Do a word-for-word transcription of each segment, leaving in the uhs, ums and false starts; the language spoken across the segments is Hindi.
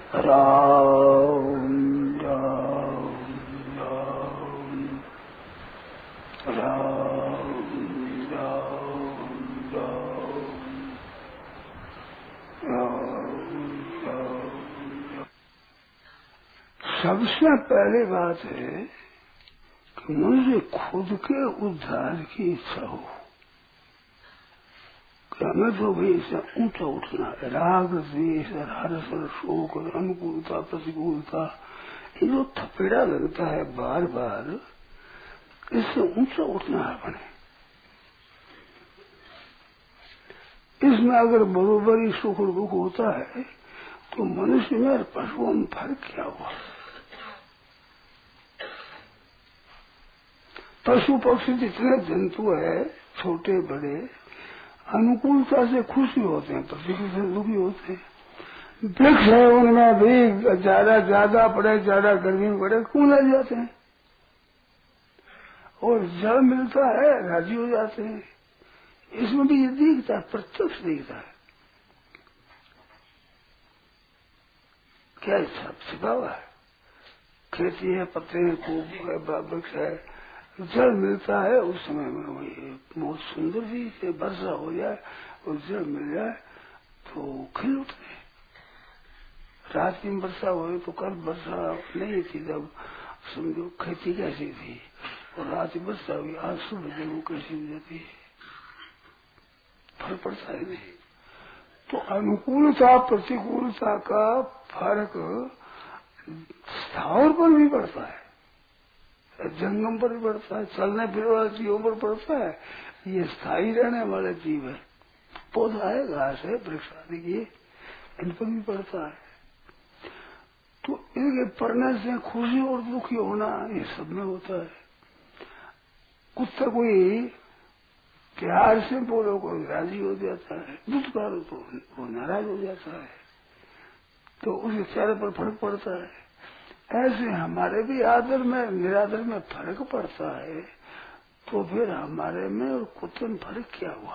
राम राम राम राम राम राम। सबसे पहली बात है कि मुझे खुद के उद्धार की इच्छा हो कि हमें तो भाई इससे ऊंचा उठना है। राग द्वेष हर्ष शोक और अनुकूलता प्रतिकूलता ये जो थपेड़ा लगता है बार बार, इससे ऊंचा उठना है बने। इसमें अगर बरोबर ही सुख और दुख होता है तो मनुष्य में और पशुओं में फर्क क्या हुआ? पशु पक्षी जितने जंतु है छोटे बड़े अनुकूलता से खुशी होते हैं, प्रतिकूल से दुखी होते हैं। वृक्ष है उनमें भी ज्यादा ज्यादा पड़े ज्यादा गर्मी पड़े कूद जाते हैं और जल मिलता है राजी हो जाते हैं। इसमें भी ये दिखता है, प्रत्यक्ष दिखता है। क्या इच्छा छिपा हुआ है? खेती है, पत्ते हैं, खूब वृक्ष है, जल मिलता है उस समय में वही बहुत सुंदर सी से वर्षा हो जाए और जल मिल जाए तो खिल उठते। रात की वर्षा हुई तो कल वर्षा नहीं थी, जब समझो खेती कैसी थी और रात की वर्षा हुई, आज सुबह देखो कैसी हो जाती है, फर्क पड़ता है नहीं। तो अनुकूलता प्रतिकूलता का फर्क स्थावर पर भी पड़ता है, जंगम पर भी पड़ता है, चलने फिरने वाले जीवों पर पड़ता है। ये स्थायी रहने वाले जीव है, पौधा है, घास है, वृक्ष आदि की, इन पर भी पड़ता है। तो इनके पढ़ने से खुशी और दुखी होना ये सब में होता है। कुत्ता कोई प्यार से बोलो कोई राजी हो जाता है, दुष्कारो तो वो नाराज हो जाता है, तो उसके चेहरे पर फर्क पड़ता है। ऐसे हमारे भी आदर में निरादर में फर्क पड़ता है। तो फिर हमारे में और कुत्ते में फर्क क्या हुआ?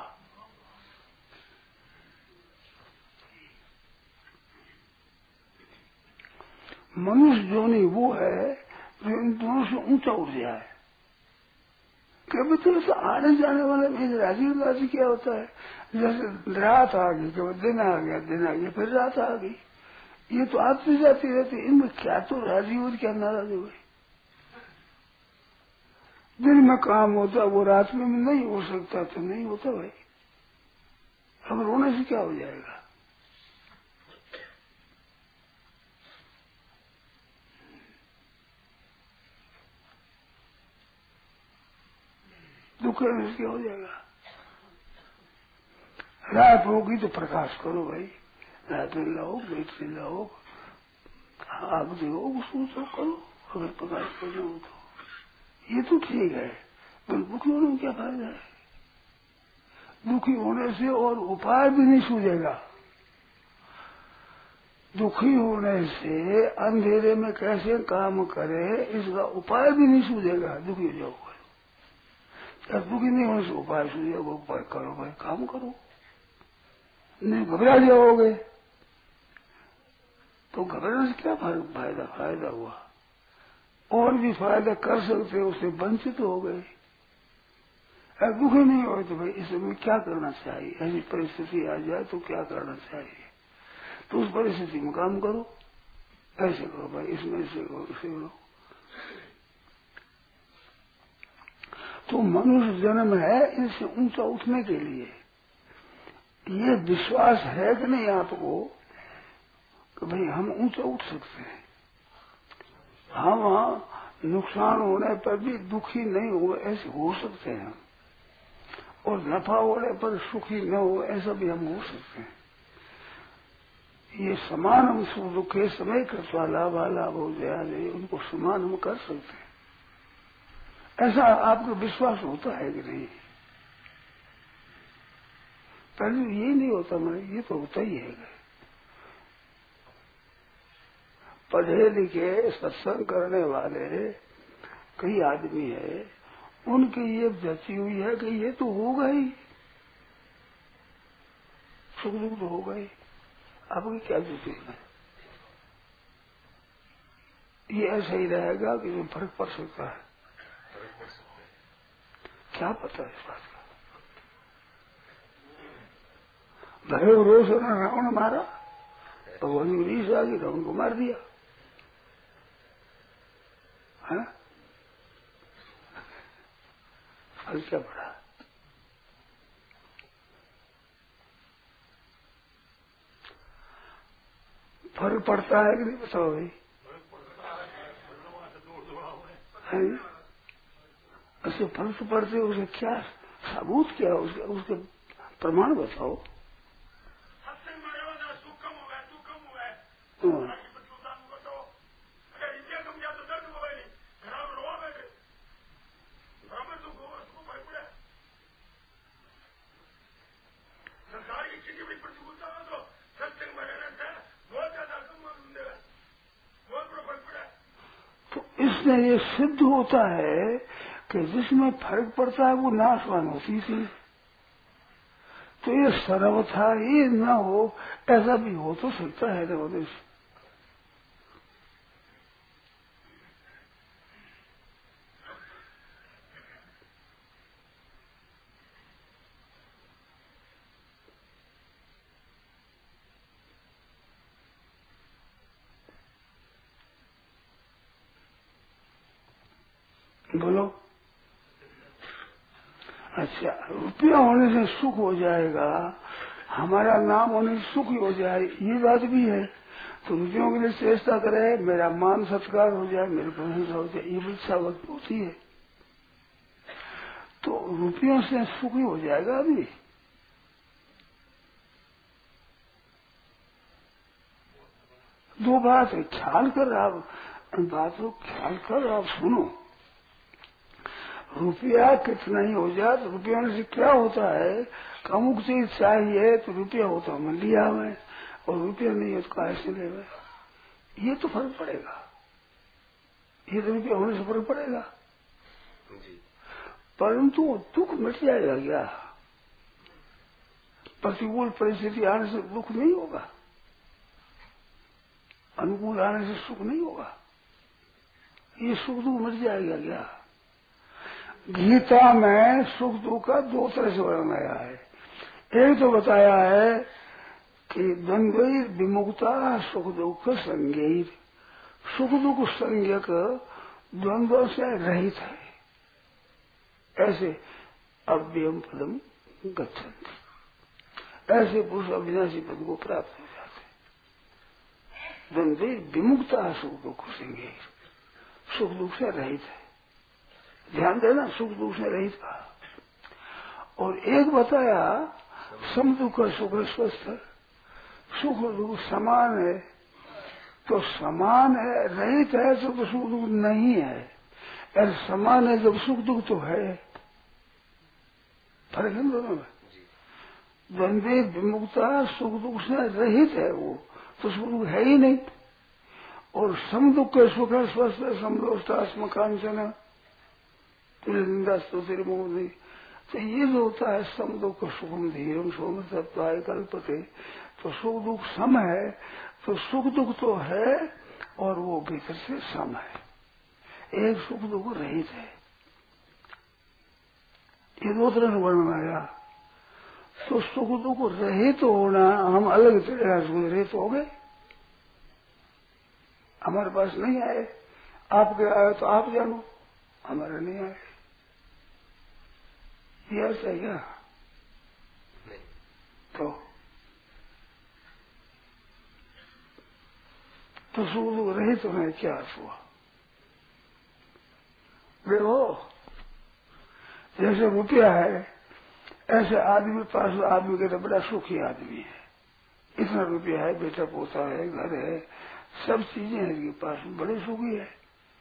मनुष्य जोनी वो है जो इन दोनों से ऊंचा उठ जाए। कभी तो ऐसा आने जाने वाले में राजी राजी क्या होता है? जैसे रात आ गई, कभी दिन आ गया, दिन आ गया, फिर रात आ गई, ये तो आती जाती रहती। इनमें क्या तो राजी हो क्या नाराज हो गई? दिन में काम होता वो रात में नहीं हो सकता तो नहीं होता भाई। अब रोने से क्या हो जाएगा? दुख करने से क्या हो जाएगा? रात होगी तो प्रकाश करो भाई, रात में लाओ, बैटरी लाओ, आग दो, उसको तो करो अगर प्रकाश करना हो तो। ये तो ठीक है, पर दुखी होने में क्या फायदा है? दुखी होने से और उपाय भी नहीं सूझेगा। दुखी होने से अंधेरे में कैसे काम करे इसका उपाय भी नहीं सूझेगा। दुखी हो जाओगे, क्या दुखी नहीं होने से उपाय सूझेगा? उपाय करो भाई, काम करो, नहीं घबरा जाओगे तो घबराने से क्या फायदा? फायदा हुआ और भी फायदा कर सकते उससे वंचित हो गए। अगर दुखी नहीं हो तो भाई इसमें क्या करना चाहिए? ऐसी परिस्थिति आ जाए तो क्या करना चाहिए? तो उस परिस्थिति में काम करो, ऐसे करो भाई, इसमें ऐसे करो, इसे करो। तो मनुष्य जन्म है इनसे ऊंचा उठने के लिए। ये विश्वास है कि नहीं आपको कि भाई हम ऊंचा उठ सकते हैं? हम नुकसान होने पर भी दुखी नहीं हो ऐसे हो सकते हैं, और नफा होने पर सुखी न हो ऐसा भी हम हो सकते हैं। ये समान हम सुख दुखे समय कृत्वा लाभा लाभ हो जाए, उनको समान हम कर सकते हैं। ऐसा आपको विश्वास होता है कि नहीं? पहले ये नहीं होता, मैंने ये तो होता ही है। पढ़े लिखे सत्संग करने वाले कई आदमी है, उनकी ये जची हुई है कि ये तो होगा ही, सुख दुख तो होगा ही। आपकी क्या जची है? ये ऐसा ही रहेगा कि जो फर्क पड़ सकता है, क्या पता है इस बात का। भले रोज रावण मारा, भगवान की रीस आ गई, रावण को मार दिया, है ना, फल क्या पड़ा। फर्क पड़ता है कि नहीं बताओ भाई, है ऐसे फर्क पड़ते, उसे क्या सबूत, क्या उसके उसके प्रमाण बताओ। इसमें ये सिद्ध होता है कि जिसमें फर्क पड़ता है वो नाशवान होती थी। तो ये सर्वथा ही न हो, ऐसा भी हो तो सकता है ना। बोलो। अच्छा, रुपया होने से सुख हो जाएगा, हमारा नाम होने से सुख ही हो जाए, ये बात भी है। तो रुपयों के लिए चेष्टा करे, मेरा मान सत्कार हो जाए, मेरी प्रशंसा हो जाए, ये इच्छा वक्त होती है। तो रुपयों से सुख ही हो जाएगा। अभी दो बात है, ख्याल कर, आप बात को ख्याल कर, आप सुनो। रुपया कितना ही हो जाए तो रुपया से क्या होता है, अमुक चीज चाहिए तो रुपया होता है, मैं लिया मैं, और रुपया नहीं है तो कैसे ले गए, ये तो फर्क पड़ेगा। ये तो रुपया होने से फर्क पड़ेगा, परंतु दुख मिट जाएगा क्या? प्रतिकूल परिस्थिति आने से दुख नहीं होगा, अनुकूल आने से सुख नहीं होगा, ये सुख दुख मिट जाएगा क्या? गीता में सुख दुख का दो तरह से वर्णन आया है। एक तो बताया है कि द्वंद्वैर विमुक्ता सुख दुख संज्ञैर, सुख दुख संज्ञक द्वंद्व से रहित है, ऐसे अव्ययम पदम गच्छन्ति, ऐसे पुरुष अविनाशी पद को प्राप्त हो जाते। द्वंद्वैर विमुक्ता सुख दुख संज्ञैर, सुख दुख से रहित है, ध्यान देना, सुख दुख से रहित था। और एक बताया सम दुख सुख स्वस्थ, सुख दुख समान है, तो समान है, रहित है तो सुख दुख नहीं है, और समान है जब सुख दुख तो है, फर्क है दोनों में। द्वंद्वे विमुक्ता सुख दुख से रहित है वो, तो सुख दुख है ही नहीं। और सम दुख सुख स्वस्थ, समदोष्टास्म कांचन निंदा स्तुति मोदी, तो ये जो होता है सम दुख सुखम धीरम सोम तत्वाय कल्पते, तो सुख दुख सम है, तो सुख दुख तो है और वो भीतर से सम है, एक सुख दुख रहित है। ये दो तरह से वर्णन आया। तो सुख दुख रहित होना, हम अलग तरह से रहित हो गए, हमारे पास नहीं आए, आपके आए तो आप जानो, हमारे नहीं आए, ये अर्थ है क्या? नहीं। तो तो सुख दुख रहित होने क्या अर्थ हुआ? देखो, जैसे रुपया है, ऐसे आदमी पास, आदमी के तो बड़ा सुखी आदमी है, इतना रुपया है, बेटा पोता है, घर है, सब चीजें हैं इसके पास, बड़े सुखी है।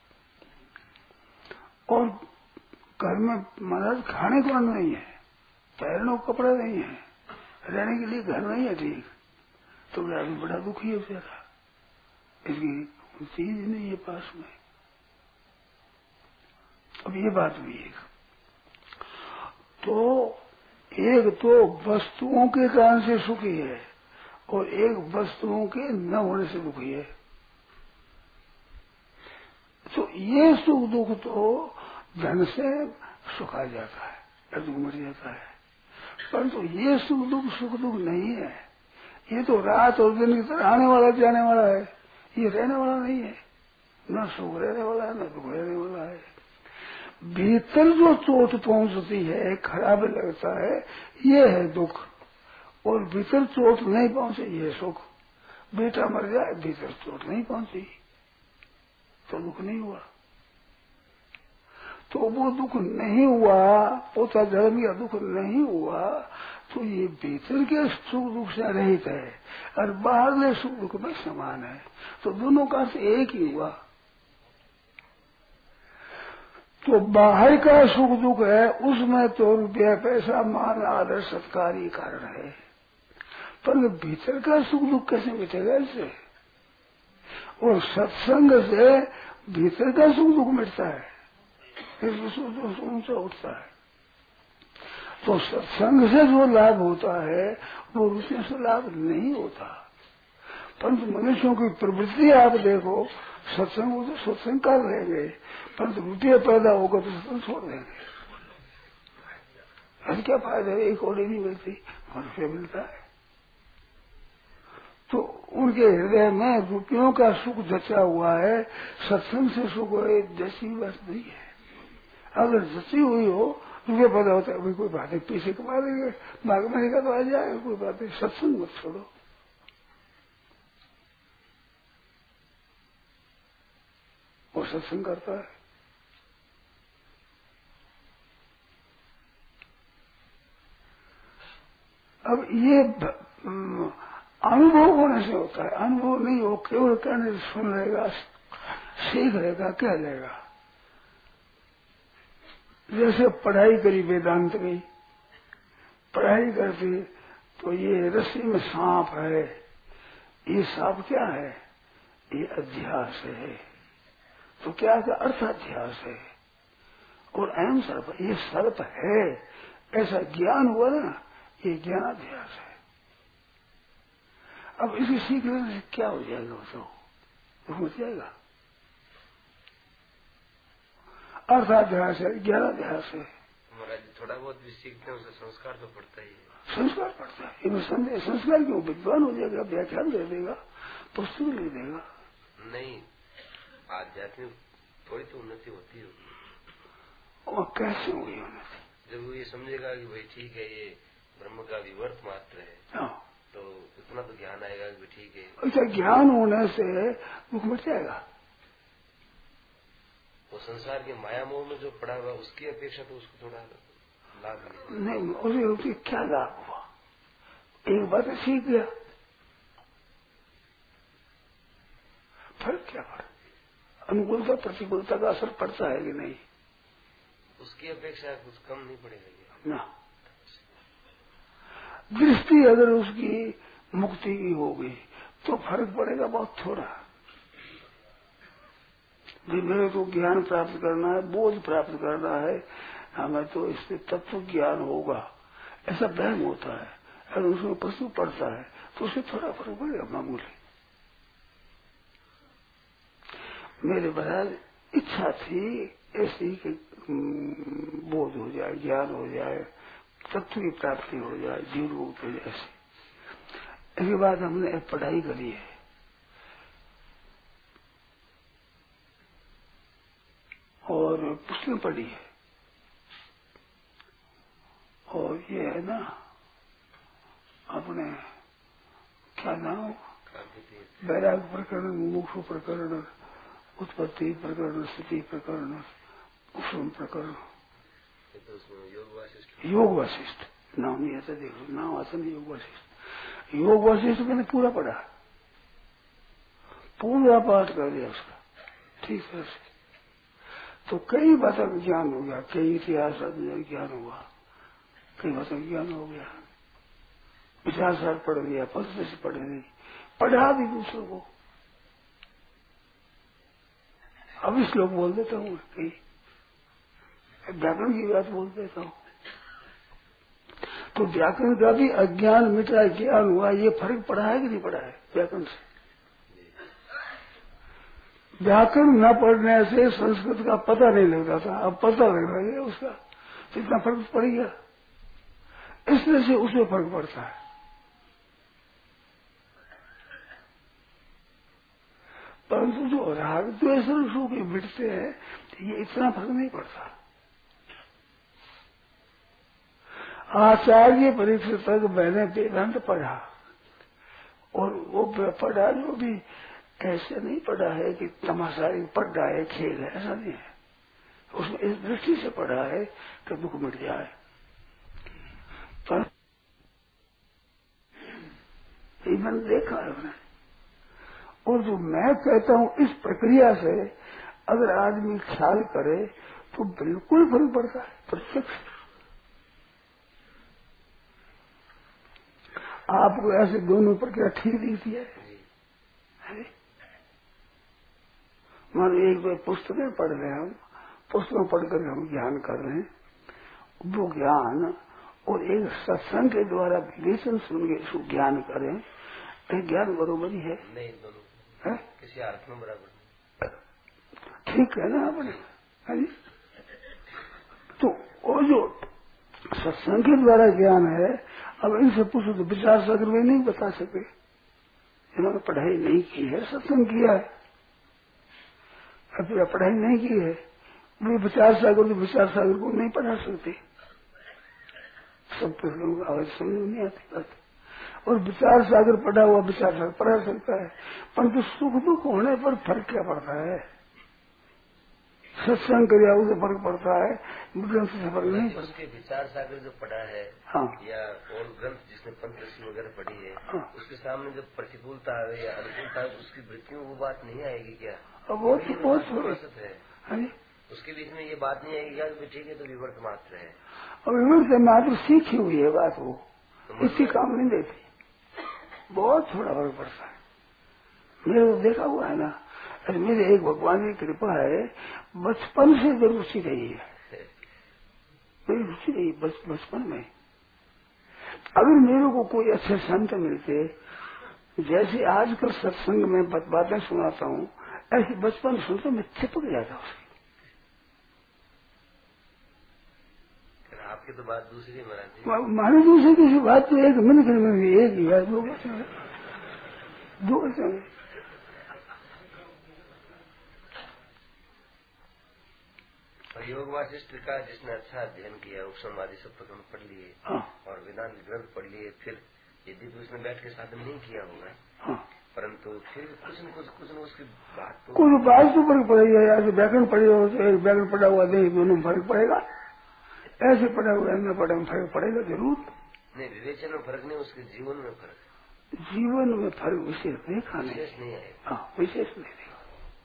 और घर में महाराज खाने को अन्न नहीं है, पहनने को कपड़ा नहीं है, रहने के लिए घर नहीं है ठीक, तो आदमी बड़ा दुखी है बेचारा, इसकी चीज नहीं है पास में। अब ये बात भी है, तो एक तो वस्तुओं के कारण से सुखी है और एक वस्तुओं के न होने से दुखी है। तो ये सुख दुख तो धन से सुख आ जाता है, दुख मर जाता है, परंतु तो ये सुख दुख सुख दुख नहीं है। ये तो रात और दिन की तरह आने वाला जाने वाला है, ये रहने वाला नहीं है। न सुख रहने वाला है, न दुख रहने वाला है। भीतर जो चोट पहुंचती है, खराब लगता है, ये है दुख। और भीतर चोट नहीं पहुंचे, ये सुख। बेटा मर जाए, भीतर चोट नहीं पहुंची तो दुख नहीं हुआ। तो वो दुख नहीं हुआ, पोता धर्म या दुख नहीं हुआ, तो ये भीतर के सुख दुख से रहित है और बाहर सुख दुख में समान है। तो दोनों का अर्थ एक ही हुआ। तो बाहर का सुख दुख है, उसमें तो रुपया पैसा मान आदर सत्कार ही कारण है, पर भीतर का सुख दुख कैसे मिटेगा इससे? और सत्संग से भीतर का सुख दुख मिटता है, फिर सुख दुख ऊंचा उठता है। तो सत्संग से जो लाभ होता है वो रुपये से लाभ नहीं होता। परंतु मनुष्यों की प्रवृत्ति आप देखो, सत्संग हो तो सत्संग कर लेंगे, परंतु रुपये पैदा होगा तो सत्संग छोड़ देंगे। अब क्या फायदा है? एक कौड़ी नहीं मिलती, रुपये मिलता है। तो उनके हृदय में रुपयों का सुख जचा हुआ है, सत्संग से सुख जची बात नहीं है। अगर जची हुई हो, रुपये पैदा होता है, कोई बात है, पैसे कमा लेंगे, मांग महीने का तो आ जाएगा, कोई बात नहीं। सत्संग मत छोड़ो। वो सत्संग करता है। अब ये अनुभव होने से होता है, अनुभव नहीं हो, केवल कहने से सुन लेगा, सीख लेगा, कह लेगा। जैसे पढ़ाई करी, वेदांत की पढ़ाई करती तो ये रस्सी में सांप है, ये सांप क्या है? ये अध्यास है। तो क्या क्या अर्थाध्यास है, और अहम सर्प, ये सर्प है, ऐसा ज्ञान हुआ ना, ये ज्ञानाध्यास है। अब इसे सीख लेने से क्या हो जाएगा? तो हो जाएगा। अर्थाध्यास है, ज्ञानाध्यास है। महाराज थोड़ा बहुत भी सीखते हैं, उसे संस्कार तो पड़ता ही है। संस्कार पड़ता है, इनमें संदेह संस्कार क्यों? विद्वान हो जाएगा, व्याख्यान दे देगा, पुस्तक लिख देगा। नहीं, आध्यात्मिक थोड़ी तो उन्नति होती होगी। और कैसे हुई उन्नति? जब वो ये समझेगा कि भाई ठीक है, ये ब्रह्म का विवर्त मात्र है, हाँ, तो इतना तो ज्ञान आएगा कि ठीक है। अच्छा, ज्ञान होने से दुख मिट जाएगा। वो संसार के माया मोह में जो पड़ा हुआ, उसकी अपेक्षा तो उसको थोड़ा लाभ नहीं, उसे उसे क्या लाभ हुआ? एक बात सीख गया, फर्क क्या पड़ा? अनुकूलता प्रतिकूलता का असर पड़ता है कि नहीं? उसकी अपेक्षा कुछ कम नहीं पड़ेगा ना। दृष्टि अगर उसकी मुक्ति की होगी तो फर्क पड़ेगा बहुत थोड़ा। मेरे को ज्ञान प्राप्त करना है, बोध प्राप्त करना है, हमें तो इससे तत्व ज्ञान होगा, ऐसा वहम होता है। अगर उसमें पशु पड़ता है तो उससे थोड़ा फर्क पड़ेगा, मामूली। मेरे महाराज इच्छा थी ऐसी कि बोध हो जाए, ज्ञान हो जाए, तत्व की प्राप्ति हो जाए, जीव मुक्त हो जाए। इसके बाद हमने पढ़ाई करी है, और पुस्तकें पढ़ी है, और ये है ना अपने क्या नाम, वैराग प्रकरण, मुमुक्षु प्रकरण, उत्पत्ति प्रकरण, स्थिति प्रकरण, उपशम प्रकरण, योग वासिष्ठ नाम नहीं आता, देखो नाम आता नहीं, योग वासिष्ठ। योग वासिष्ठ मैंने पूरा पढ़ा, पूरा पाठ कर दिया उसका ठीक है। तो कई बातों का ज्ञान हो गया, कई इतिहास ज्ञान हुआ, कई बातों का ज्ञान हो गया। पचास साल पढ़ गया, पंद्रह से पढ़े नहीं, पढ़ा भी दूसरों को। अब इस लोग बोल देता हूँ, कई व्याकरण की बात बोल देता हूँ। तो व्याकरण का भी अज्ञान मिटा, ज्ञान हुआ, ये फर्क पड़ा है कि नहीं पड़ा है व्याकरण से? व्याकरण न पढ़ने से संस्कृत का पता नहीं लगता था, अब पता लग रहा है उसका, तो इतना फर्क पड़ गया। इसलिए से उसमें फर्क पड़ता है। परंतु जो राग द्वेष रसों के मिटते हैं ये इतना फर्क नहीं पड़ता। आचार्य परीक्षा तक मैंने वेदांत पढ़ा, और वो पढ़ा जो भी ऐसे नहीं पढ़ा है कि तमाशाई पढ़ रहा है, खेल है, ऐसा नहीं है। उसमें इस दृष्टि से पढ़ा है कि दुख मिट जाए। पर ये मैंने देखा है मैंने, और जो मैं कहता हूँ इस प्रक्रिया से अगर आदमी ख्याल करे तो बिल्कुल फर्क पड़ता है, प्रत्यक्ष। आपको ऐसे दोनों प्रक्रिया ठीक दिखती है? मान एक दो पुस्तकें पढ़ रहे हैं, हम पुस्तकों पढ़कर हम ज्ञान कर रहे हैं, वो ज्ञान और एक सत्संग के द्वारा विवेचन सुन के इसको ज्ञान करें, एक ज्ञान बरोबरी है? नहीं, दोनों है? किसी अर्थ में बराबर। ठीक है ना अपने, है? तो वो जो सत्संग के द्वारा ज्ञान है, अब इनसे पूछो तो विचार सागर में नहीं बता सके। इन्होंने पढ़ाई नहीं की है, सत्संग किया है, अब पढ़ाई नहीं की है, वे विचार सागर तो विचार सागर को नहीं पढ़ा सकते। सब लोगों को आवाज समझ नहीं आती बात। और विचार सागर पढ़ा हुआ विचार सागर पढ़ा सकता है, परंतु सुख दुख होने पर फर्क क्या पड़ता है? सत्संग क्रिया उसे फर्क पड़ता है, ग्रंथ से फर्क नहीं पड़ता। उसके विचार सागर जो पढ़ा है, हाँ, या और ग्रंथ जिसने पंचदशी वगैरह पढ़ी है, हाँ, उसके सामने जो प्रतिकूलता है या अनुकूलता है, उसकी वृत्तियों वो बात नहीं आएगी क्या? अब वो तो बहुत औसत है, उसके बीच में ये बात नहीं आएगी क्या? ठीक है, तो विवर्त मात्र है, और विवर्त मात्र सीखी हुई है बात, वो तो इसी काम नहीं देती। बहुत थोड़ा फर्क पड़ता है। मेरे को देखा हुआ है ना, अरे मेरे एक भगवान की कृपा है, बचपन से जो रुचि रही है, मेरी रुचि रही बचपन में। अगर मेरे को कोई अच्छे संत मिलते, जैसे आजकल सत्संग में बातें सुनाता हूँ, ऐसे बचपन सुनते मैं चिपक जाता उसकी। आपकी तो बात दूसरी है महाराज जी। मानी दूसरी किसी बात तो एक मिनट में भी एक ही बात, दो दो वचन। योग वासिष्ठ का जिसने अच्छा अध्ययन किया, उपशम आदि सब प्रकरण पढ़ लिए, हाँ, और वेदांत ग्रंथ पढ़ लिए, फिर यदि भी उसने बैठ के साधन नहीं किया होगा, हाँ, परंतु फिर कुछ न कुछ कुछ न उसकी बात तो कुछ बात तो फर्क पड़ेगा। यार व्याकरण पढ़े हो तो एक व्याकरण पढ़ा हुआ नहीं, दोनों में फर्क पड़ेगा। ऐसे पढ़ा हुआ न पढ़ा में फर्क पड़ेगा जरूर। नहीं, विवेचन में फर्क नहीं, उसके जीवन में फर्क। जीवन में फर्क विशेष देखा नहीं, विशेष नहीं है। हाँ, विशेष नहीं देखा।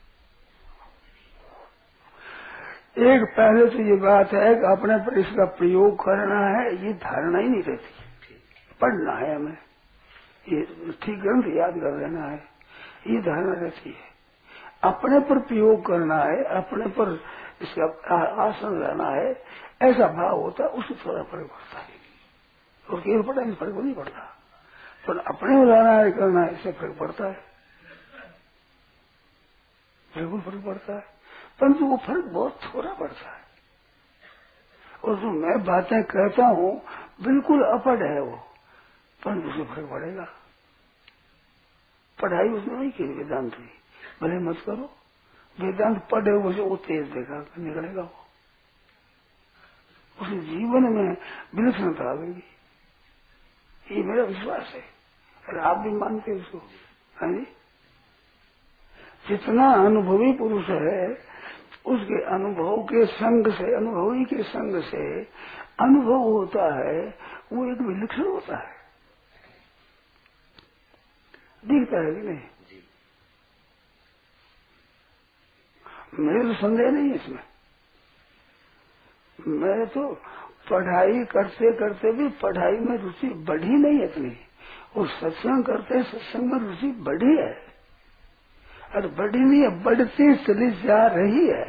एक पहले तो ये बात है कि अपने पर इसका प्रयोग करना है, ये धारणा ही नहीं रहती। पढ़ना है हमें, ये ठीक ग्रंथ याद कर लेना है, ये धारणा रहती है। अपने पर प्रयोग करना है, अपने पर इसका आसन रहना है, ऐसा भाव होता है, उससे थोड़ा फर्क पड़ता है। और केवल पढ़ने से फर्क नहीं पड़ता, पर अपने में रहना है, करना है, इससे फर्क पड़ता है, बिल्कुल फर्क पड़ता है। परंतु वो फर्क बहुत थोड़ा पड़ता है। और जो मैं बातें कहता हूँ बिल्कुल अपढ़ है वो, परंतु उसे फर्क पड़ेगा। पढ़ाई उसने नहीं की वेदांत की, भले मत करो, वेदांत पढ़े उसे वो तेज देखा निकलेगा, वो उसे जीवन में विलक्षणता आ गई, ये मेरा विश्वास है। अरे आप भी मानते उसको, है जी? जितना अनुभवी पुरुष है उसके अनुभव के संग से, अनुभवी के संग से अनुभव होता है, वो एक विलक्षण होता है, दिखता है कि नहीं? मेरे तो संदेह नहीं है इसमें। मैं तो पढ़ाई करते करते भी पढ़ाई में रुचि बढ़ी नहीं इतनी, और सत्संग करते सत्संग में रुचि बढ़ी है, और बढ़ी नहीं है, बढ़ती चली जा रही है।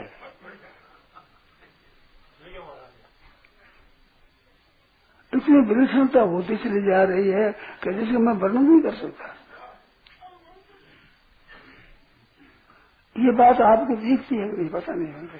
इतनी विलक्षणता होती चली जा रही है कि जिसका मैं वर्णन नहीं कर सकता। ये बात आपको दिखती है नहीं, पता नहीं है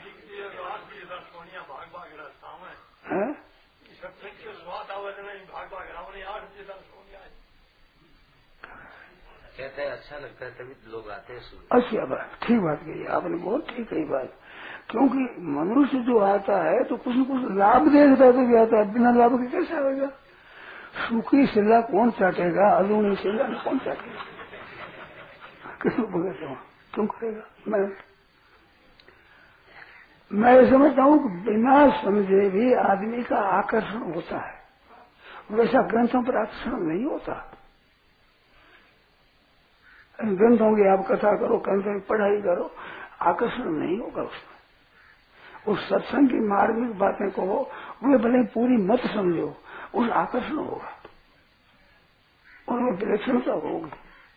कहते हैं अच्छा लगता है तभी लोग आते हैं सुनने। अच्छा बात, ठीक बात कही आपने, बहुत ठीक कही बात। क्योंकि मनुष्य जो आता है तो कुछ न कुछ लाभ देखता है तो भी आता है, बिना लाभ के कैसे आएगा? सूखी सिला कौन चाटेगा, अधूनी सिला कौन चाटेगा? किसको पकड़ता क्यों करेगा? मैं मैं समझता हूँ कि बिना समझे भी आदमी का आकर्षण होता है, वैसा ग्रंथों पर आकर्षण नहीं होता। ग्रंथों की आप कथा करो, ग्रंथों की पढ़ाई करो, आकर्षण नहीं होगा उसमें। उस सत्संग की मार्मिक बातें कहो, वे भले पूरी मत समझो, उस आकर्षण होगा, उनमें विलक्षणता होगी।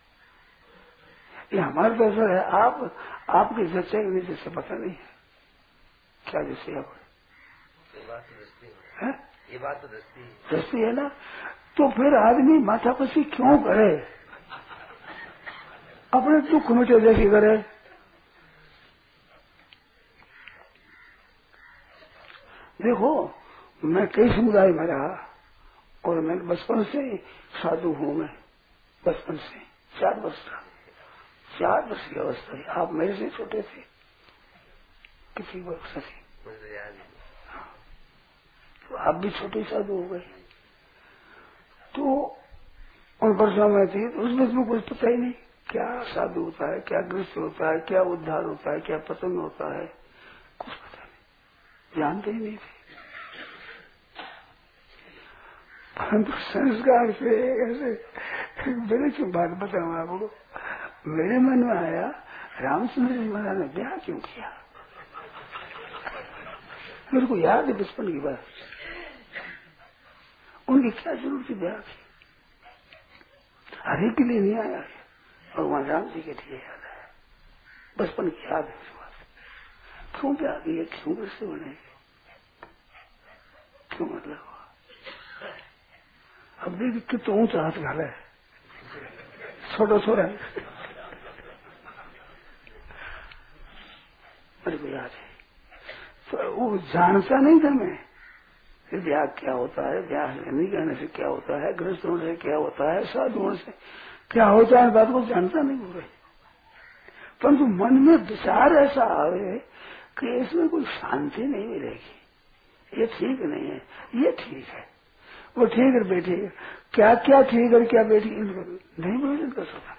ये हमारे तो असर है। आप आपके जैसे नहीं जैसे पता नहीं है क्या जैसे आप ये बात तो दस्ती है, ये बात तो दस्ती है, दस्ती है ना। तो फिर आदमी माथापच्ची क्यों करे? अपने दुख मिटे जैसी करे। देखो मैं कई समुदाय में रहा और मैं बचपन से साधु हूं। मैं बचपन से चार वर्ष का चार वर्ष की अवस्था है। आप मेरे से छोटे थे, किसी वर्ष से मुझे याद नहीं। तो आप भी छोटे साधु हो गए। तो उन वर्षों में थी तो उसमें तुम्हें कुछ पता ही नहीं क्या साधु होता है, क्या गृहस्थ होता है, क्या उद्धार होता है, क्या पतन होता है, कुछ पता नहीं, जानते ही नहीं थे। परंतु संस्कार से ऐसे बड़े की बात बताऊं आपको, मेरे मन में आया रामचंद्र जी महाराज ने ब्याह क्यों किया? मेरे को याद है बचपन की बात, उनकी क्या जरूरत थी ब्याह की? हरे के लिए नहीं आया, भगवान राम जी के लिए याद है, बचपन की याद है इस बात। क्यों ब्याह किया, क्यों कैसे बने, क्यों मतलब हुआ? अब देखिए कितना ऊंचा हाथ घाला है, छोटा छोरा मेरे को याद है। तो वो जानता नहीं था मैं ब्याह क्या होता है, ब्याह नहीं करने से क्या होता है, गृहस्थ होने से क्या होता है, साधु होने से क्या होता है, बात को जानता नहीं हो रहे। परंतु मन में विचार ऐसा आवे कि इसमें कोई शांति नहीं मिलेगी, ये ठीक नहीं है, ये ठीक है, वो ठीक है बैठे, क्या क्या ठीक है क्या बैठी नहीं भोजन कर सकता,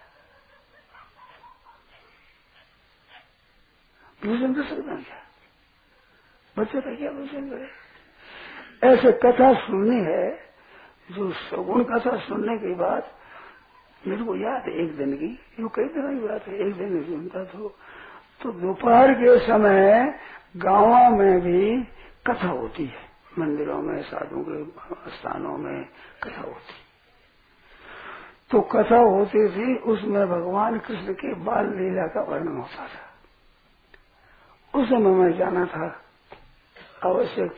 भोजन कर सकता क्या बच्चे का, क्या भोजन करे? ऐसे कथा सुननी है, जो सगुण कथा सुनने के बाद मेरे को याद है एक दिन की, वो कई दिन की बात है, एक दिन सुनता था तो दोपहर के समय गांवों में भी कथा होती है, मंदिरों में, साधुओं के स्थानों में कथा होती। तो कथा होती थी, उसमें भगवान कृष्ण के बाल लीला का वर्णन होता था। उस समय मैं जाना था आवश्यक,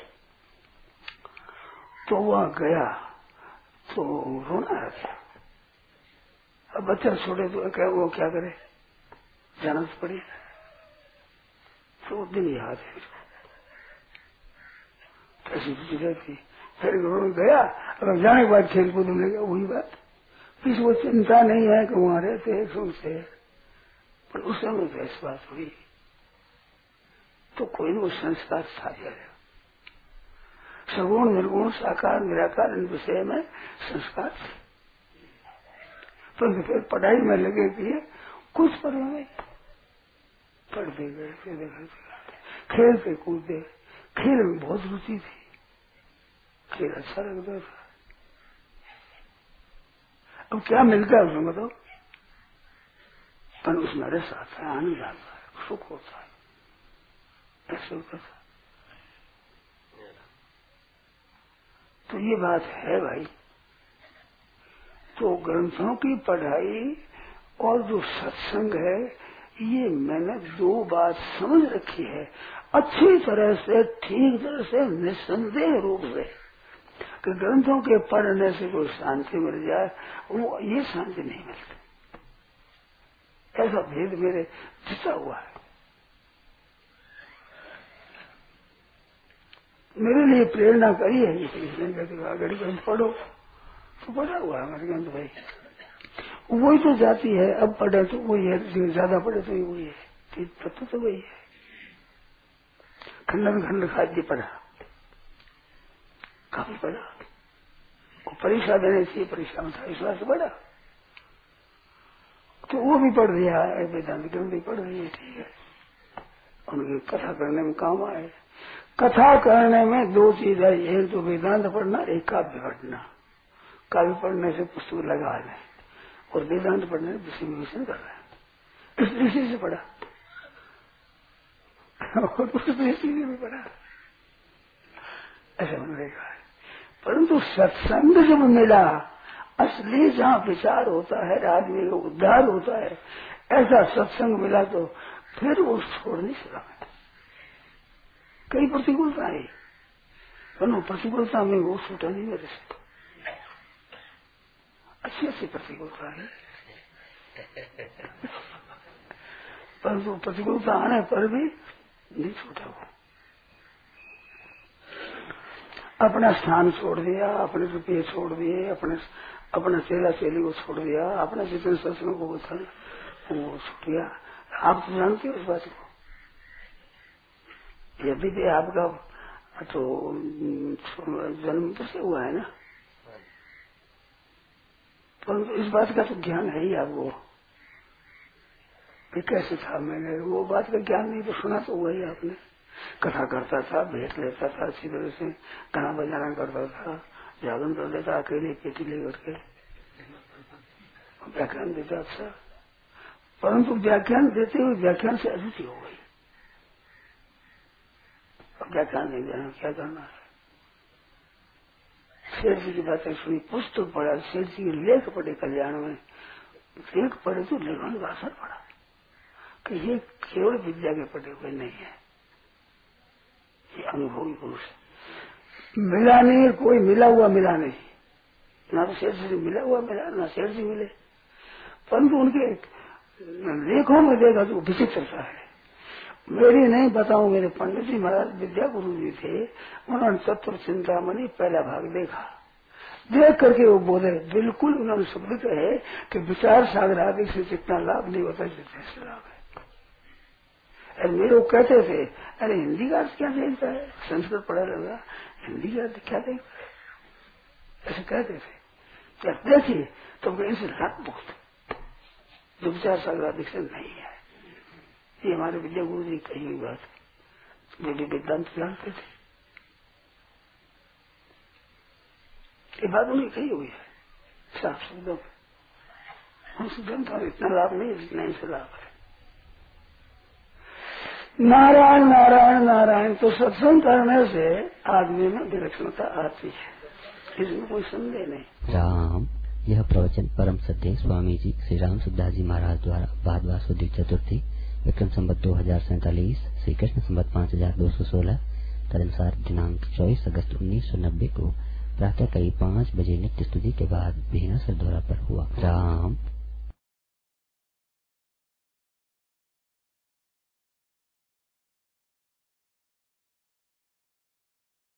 तो वहां गया तो रोना आ गया। अब बच्चा छोड़े तो क्या वो क्या करे, जाना तो पड़ी। तो वो दिन याद है कैसी जगह थी, फिर रोड गया। अब जाने के बाद खेल कूद में गया, वही बात, किसी को चिंता नहीं है कि वहां रहते सुनते, पर उस समय तो ऐसी बात हुई तो कोई न संस्कार था जाएगा। सगुण निर्गुण साकार निराकार इन विषय में संस्कार थे, तो फिर पढ़ाई में लगे कि कुछ पर नहीं, पढ़ते गए, खेलते कूदते, खेल में बहुत रुचि थी, खेल अच्छा लगता था। अब क्या मिलता है उसमें बताओ, पर उसमें रस आता है, आनंद आता है, सुख होता है, ऐसे होता था। तो ये बात है भाई। तो ग्रंथों की पढ़ाई और जो सत्संग है, ये मैंने दो बात समझ रखी है अच्छी तरह से, ठीक तरह से, निस्संदेह रूप से, कि ग्रंथों के पढ़ने से कोई शांति मिल जाए, वो ये शांति नहीं मिलती। ऐसा भेद मेरे जिता हुआ है। मेरे लिए प्रेरणा करी है इसलिए कहते ग्रंथ पढ़ो तो पढ़ा हुआ हमारे ग्रंथ भाई। वही तो जाती है, अब पढ़े तो वही है, ज्यादा पढ़े तो वही है, तीन तत्व तो वही है। खंडन खंड खाद्य पढ़ा, काफी पढ़ा, वो परीक्षा देने से परीक्षा में था इसलिए से पढ़ा, तो वो भी पढ़ दिया है, वेदांत ग्रंथ भी पढ़ रही है, ठीक है। उनकी कथा करने में काम आए। कथा करने में दो चीज है, एक तो वेदांत पढ़ना, एक काव्य पढ़ना। काव्य पढ़ने से पुस्तक लगा है और वेदांत पढ़ने से विषय विवेचन कर रहा है, इस दृष्टि से पढ़ा और उस दृष्टि से भी पढ़ा, ऐसा मैंने देखा है। परंतु सत्संग जब मिला, असली जहाँ विचार होता है, आदमी का उद्धार होता है, ऐसा सत्संग मिला तो फिर वो छोड़ नहीं सका। कई प्रतिकूलता आई, पर प्रतिकूलता में वो छूटा नहीं मेरे से, अच्छी अच्छी प्रतिकूलता है, परंतु प्रतिकूलता आने पर भी नहीं छूटा वो। अपना स्थान छोड़ दिया, अपने रुपये छोड़ दिए, अपने अपना चेला चेली को छोड़ दिया, अपने जितने सत्संग को था वो छूट गया। आप तो जानते हो इस बात को, यदि भी आपका तो जन्म तो से हुआ है ना, परंतु इस बात का तो ज्ञान है ही आपको कि कैसे था। मैंने वो बात का ज्ञान नहीं तो सुना तो हुआ ही आपने। कथा करता था, भेंट लेता था, अच्छी तरह से गाना बजाना करता था, जागरण कर देता अकेले पेटी लेकर के, व्याख्यान देता अच्छा, परंतु व्याख्यान देते हुए व्याख्यान से अरुचि हो गई। अब व्याख्यान नहीं देना, क्या करना है। शेर जी की बातें सुनी, पुस्तक पढ़ा, शेर जी के लेख पढ़े कल्याण में, लेख पढ़े तो लेखन का असर पड़ा कि ये केवल विद्या के पढ़े हुए नहीं है, ये अनुभवी पुरुष मिला नहीं, कोई मिला हुआ मिला नहीं, ना तो शेर जी मिला हुआ मिला, ना शेर जी मिले, परंतु उनके लेखों में देखा तो विचित्रता है। मेरी नहीं बताऊं, मेरे पंडित जी महाराज विद्या गुरु जी थे, उन्होंने तत्व चिंतामणि पहला भाग देखा, देख करके वो बोले, बिल्कुल उन्होंने शब्द कहे कि विचार सागर आदि से जितना लाभ नहीं होता जितना से लाभ है। अरे मेरे वो कहते थे, अरे हिंदी का अर्थ क्या देखता है, संस्कृत पढ़ा लगा, हिंदी का अर्थ क्या देखता है, ऐसे कहते थे। जब देखिए तो इनसे लाभ बहुत जो विचार सागर आदि से नहीं है। ये हमारे विद्या गुरु जी कही हुई बात है, वे भी वेदांत जानते थे, ये बात उन्हें कही हुई है साफ शब्दों में। हमसे जनता इतना लाभ नहीं जितना इनसे लाभ है। नारायण नारायण नारायण, तो सत्संग करने से आदमी में विलक्षणता आती है, इसमें कोई संदेह नहीं। राम, यह प्रवचन परम सत्य स्वामी जी श्री राम सुखदास जी महाराज द्वारा भाद्रवा शुद्ध चतुर्थी विक्रम संवत दो हजार सैतालीस श्री कृष्ण संवत पाँच हजार दो सौ सोलह तदनुसार दिनांक चौबीस अगस्त उन्नीस सौ नब्बे को प्रातः करीब पाँच बजे नित्य स्तुति के बाद बिहना सरदौरा पर हुआ। राम।